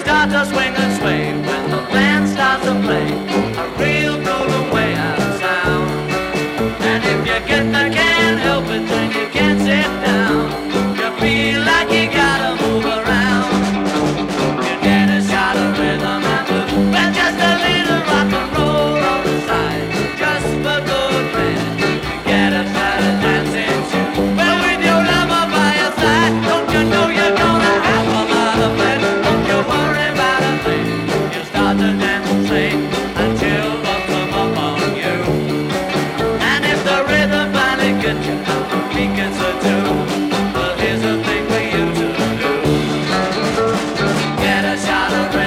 start to swing and sway when the band starts to play a real groovy way out of sound. And if you get the can't help it, then you can't sit down. You feel like you gotta move around. You get a shot of rhythm and blues, well, just a little rock and roll on the side, just for good friends. You get a pair of dancing shoes, well, with your lover by your side, don't you know you're gonna have a lot of fun? Don't you worry about a thing. You start to dance and sing until the come up on you. And if the rhythm finally gets you, the beat gets a tune. But here's the thing for you to do: get a shot of